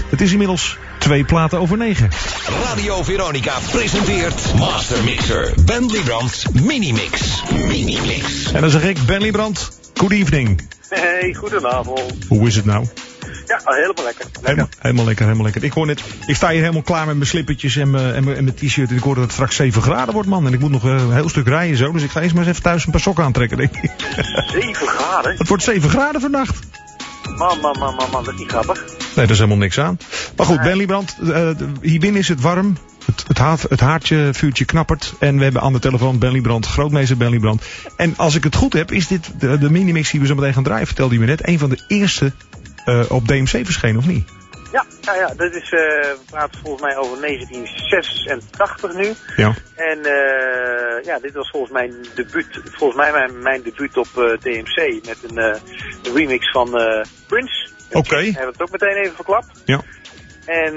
Het is inmiddels 2 platen over 9. Radio Veronica presenteert Master Mixer Ben Liebrand's Minimix. Minimix. En dan zeg ik, Ben Liebrand, good evening. Hey, goedenavond. Hoe is het nou? Ja, helemaal lekker. Helemaal lekker. Ik sta hier helemaal klaar met mijn slippertjes en mijn t-shirt. En ik hoor dat het straks 7 graden wordt, man. En ik moet nog een heel stuk rijden zo. Dus ik ga eerst maar eens even thuis een paar sokken aantrekken, denk ik. 7 graden? Het wordt 7 graden vannacht. Man, dat is niet grappig. Nee, daar is helemaal niks aan. Maar goed, Ben Liebrand, hier binnen is het warm. Het haardje, vuurtje knappert. En we hebben aan de telefoon Ben Liebrand, grootmeester Ben Liebrand. En als ik het goed heb, is dit de minimix die we zo meteen gaan draaien, vertelde hij me net, een van de eerste op DMC verschenen, of niet? Ja, dat is, we praten volgens mij over 1986 nu. Ja. En dit was volgens mij mijn debuut op DMC met een remix van Prince. Oké. Hebben we het ook meteen even verklapt. Ja. En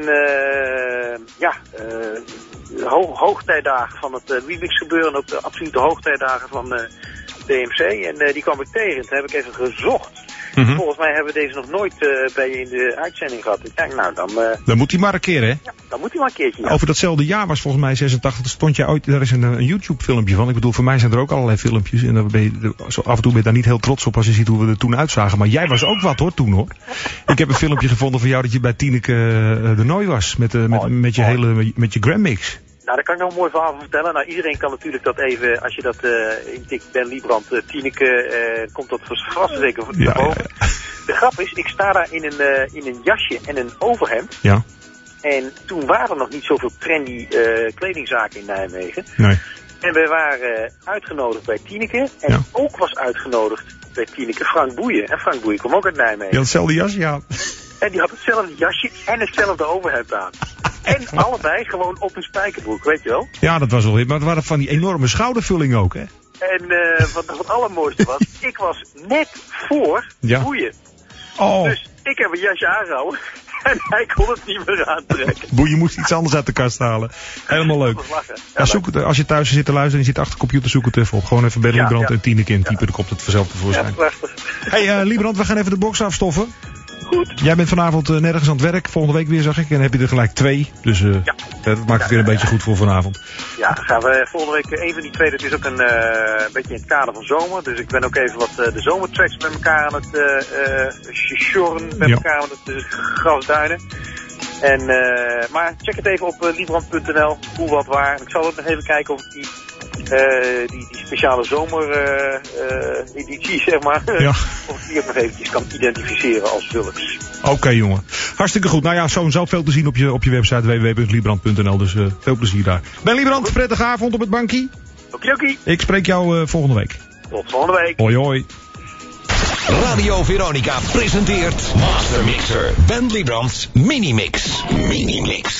hoogtijdagen van het remix gebeuren, ook de absolute hoogtijdagen van DMC. En die kwam ik tegen. Toen heb ik even gezocht. Mm-hmm. Volgens mij hebben we deze nog nooit bij je in de uitzending gehad. Ik denk, nou dan moet hij maar een keer, hè? Ja, dan moet hij maar een keertje. Ja. Over datzelfde jaar was volgens mij 86. Stond jij ooit, daar is een YouTube filmpje van. Ik bedoel, voor mij zijn er ook allerlei filmpjes. En dan ben je, zo af en toe ben je daar niet heel trots op als je ziet hoe we er toen uitzagen. Maar jij was ook wat hoor, toen hoor. Ik heb een filmpje gevonden van jou dat je bij Tineke de Nooi was. Met je Grammix. Nou, daar kan ik nog een mooi verhaal van vertellen. Nou, iedereen kan natuurlijk dat even, als je dat intikt, Ben Liebrand, Tineke, komt dat vast zeker naar boven. Ja. De grap is, ik sta daar in een jasje en een overhemd. Ja. En toen waren er nog niet zoveel trendy kledingzaken in Nijmegen. Nee. En wij waren uitgenodigd bij Tineke. En ook was uitgenodigd bij Tineke Frank Boeien. En Frank Boeien kwam ook uit Nijmegen. Die had hetzelfde jasje, ja. En die had hetzelfde jasje en hetzelfde overhemd aan. En allebei gewoon op een spijkerbroek, weet je wel? Ja, dat was wel weer. Maar het waren van die enorme schoudervulling ook, hè? En wat het allermooiste was, ik was net voor Boeien. Oh. Dus ik heb een jasje aangehouden en hij kon het niet meer aantrekken. Boeien moest iets anders uit de kast halen. Helemaal leuk. Ja, zoek het, als je thuis zit te luisteren en je zit achter de computer, zoek het even op. Gewoon even Ben Liebrand en Tineke in typen, dan komt het vanzelf tevoorschijn. Ja, prachtig. Hey Liebrand, we gaan even de box afstoffen. Goed. Jij bent vanavond nergens aan het werk, volgende week weer zag ik. En dan heb je er gelijk 2. Dus dat maakt het weer een beetje goed voor vanavond. Ja, dan gaan we volgende week een van die 2. Dat is ook een beetje in het kader van zomer. Dus ik ben ook even wat de zomertracks met elkaar aan het sjorren. Met elkaar aan het grasduinen. En, maar check het even op liebrand.nl. Hoe, wat, waar. En ik zal ook nog even kijken of ik die speciale zomereditie, zeg maar. Of ik die ook nog eventjes kan identificeren als zulks. Oké, jongen. Hartstikke goed. Nou ja, zo veel te zien op je website www.liebrand.nl. Dus veel plezier daar. Ben Liebrand, prettige avond op het bankje. Oké. Ik spreek jou volgende week. Tot volgende week. Hoi hoi. Radio Veronica presenteert Master Mixer Ben Liebrand's Minimix. Minimix.